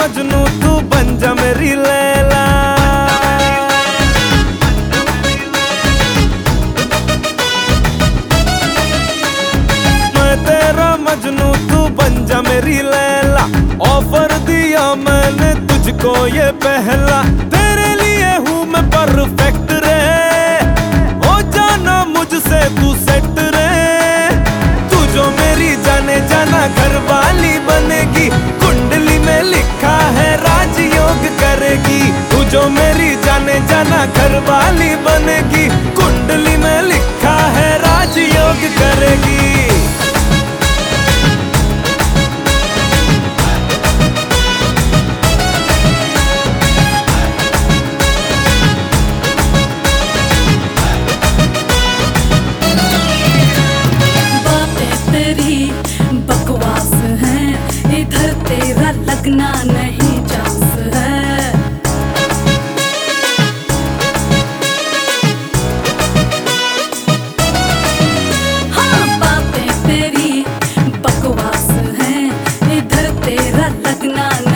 मजनू तू बन जा मेरी लैला। मैं तेरा मजनू तू बन जा मेरी लैला। ऑफर दिया मैंने तुझको ये पहला, तेरे लिए हूँ मैं परफेक्ट रे। हो जाना मुझसे तू सेट रे। तू जो मेरी जाने जाना घरवाली बनेगी, कुंडली में लिखा है राजयोग करेगी। तू जो मेरी जाने जाना घरवाली बनेगी, कुंडली में लिखा है राजयोग करेगी। बकवास है, इधर तेरा लगना नहीं चांस है। हाँ बातें तेरी बकवास है, इधर तेरा लगना